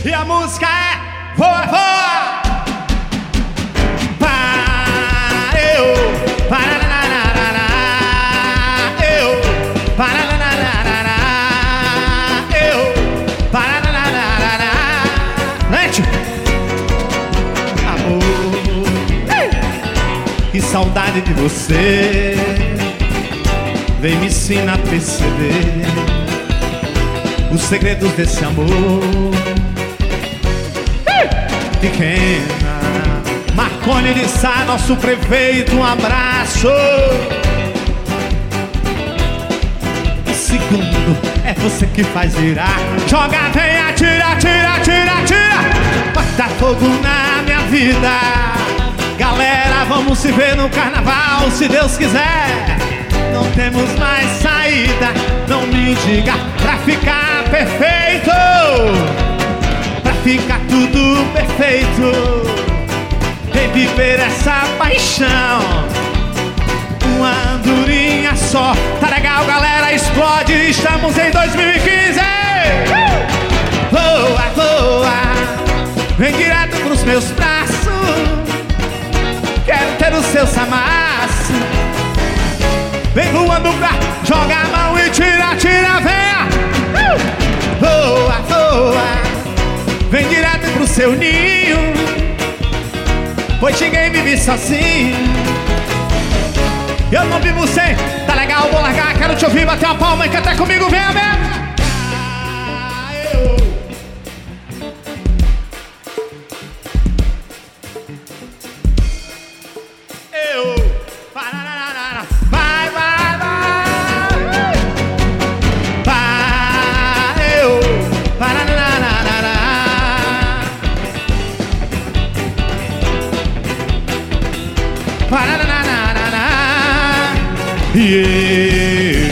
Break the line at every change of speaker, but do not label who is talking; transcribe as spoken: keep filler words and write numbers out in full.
E a música é voa, voa. Para eu, para na na na na, eu, para na na na na, eu, para na na na na. Lente. Amor, ei. Que saudade de você. Vem me ensinar a perceber os segredos desse amor. Pequena Marconi de Sá, nosso prefeito, um abraço. O segundo é você que faz virar. Joga, vem, atira, atira, atira, atira. Bota fogo na minha vida. Galera, vamos se ver no carnaval, se Deus quiser. Não temos mais saída, não me diga pra ficar perfeito. Pra ficar tudo perfeito, reviver essa paixão. Uma andorinha só, tá legal galera, explode, estamos em dois mil e quinze. Voa, voa, vem direto pros meus braços. Quero ter o seu samaço. Vem voando pra, joga a mão e tira, tira, venha. uh! Voa, voa, vem direto pro seu ninho, pois ninguém vive sozinho. Eu não vivo sem, tá legal, vou largar, quero te ouvir, bater uma palma e cantar comigo, venha, venha. Yeah.